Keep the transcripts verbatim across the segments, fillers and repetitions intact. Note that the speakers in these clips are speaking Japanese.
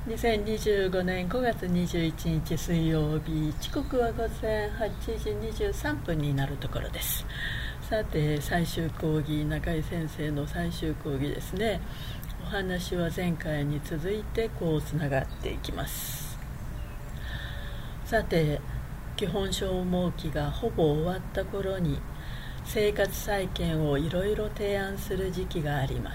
にせんにじゅうごねんごがつにじゅういちにち水曜日、時刻は午前はちじにじゅうさんぷんになるところです。さて、最終講義、中井先生の最終講義ですね。お話は前回に続いてこうつながっていきます。さて、基本消耗期がほぼ終わった頃に生活再建をいろいろ提案する時期があります。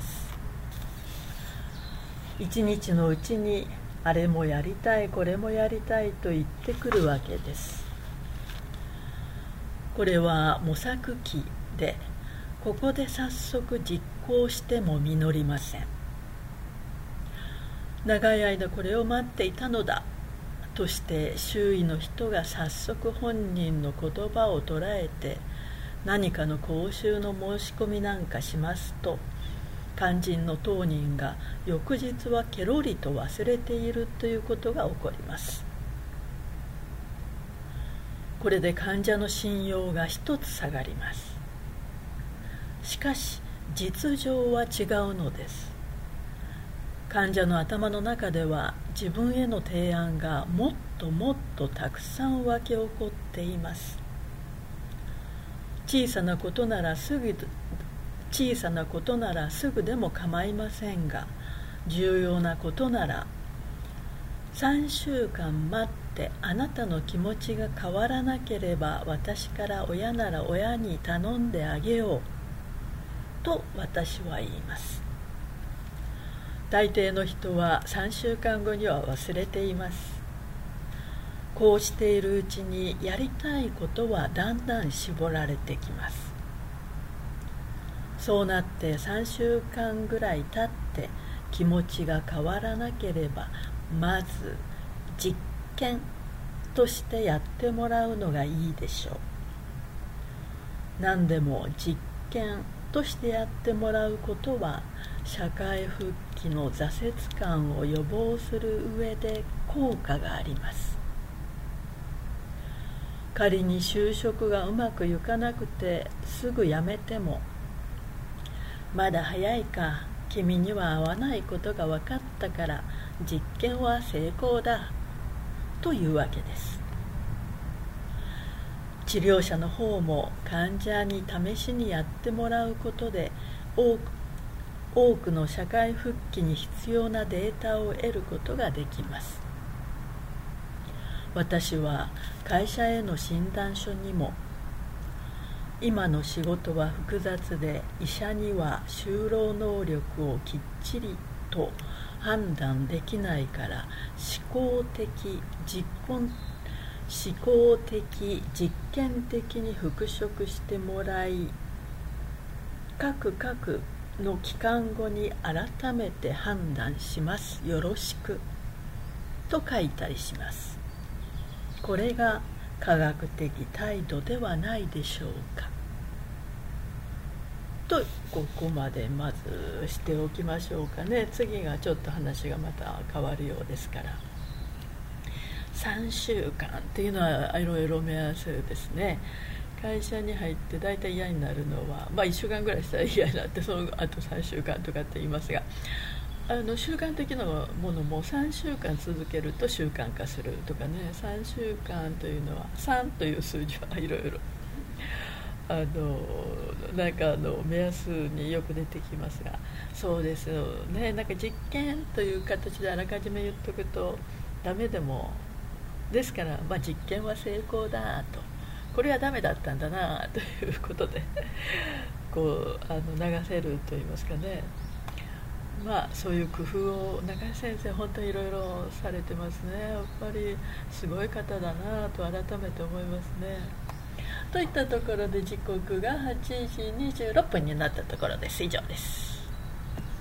一日のうちにあれもやりたいこれもやりたいと言ってくるわけです。これは模索期で、ここで早速実行しても実りません。長い間これを待っていたのだとして周囲の人が早速本人の言葉を捉えて何かの講習の申し込みなんかしますと、肝心の当人が翌日はケロリと忘れているということが起こります。これで患者の信用が一つ下がります。しかし実情は違うのです。患者の頭の中では自分への提案がもっともっとたくさん湧き起こっています。小さなことならすぐ小さなことならすぐでも構いませんが、重要なことならさんしゅうかん待ってあなたの気持ちが変わらなければ私から親なら親に頼んであげようと私は言います。大抵の人はさんしゅうかんごには忘れています。こうしているうちにやりたいことはだんだん絞られてきます。そうなってさんしゅうかんぐらい経って気持ちが変わらなければ、まず実験としてやってもらうのがいいでしょう。何でも実験としてやってもらうことは社会復帰の挫折感を予防する上で効果があります。仮に就職がうまくいかなくてすぐ辞めても、まだ早いか、君には合わないことが分かったから実験は成功だというわけです。治療者の方も患者に試しにやってもらうことで多く、多くの社会復帰に必要なデータを得ることができます。私は会社への診断書にも、今の仕事は複雑で医者には就労能力をきっちりと判断できないから思考的実根思考的実験的に復職してもらい、各各の期間後に改めて判断します、よろしくと書いたりします。これが科学的態度ではないでしょうか。と、ここまでまずしておきましょうかね。次がちょっと話がまた変わるようですから。さんしゅうかんっていうのはいろいろ目安ですね。会社に入ってだいたい嫌になるのは、まあいっしゅうかんぐらいしたら嫌になって、そのあとさんしゅうかんとかって言いますが、あの習慣的なものもさんしゅうかん続けると習慣化するとかね。さんしゅうかんというのはさんという数字はいろいろあのなんかあの目安によく出てきますが、そうですよね。なんか実験という形であらかじめ言っとくとダメでも、ですから、まあ、実験は成功だと、これはダメだったんだなということでこうあの流せるといいますかね。まあそういう工夫を中井先生本当にいろいろされてますね。やっぱりすごい方だなと改めて思いますね。といったところで時刻がはちじにじゅうろっぷんになったところです。以上です。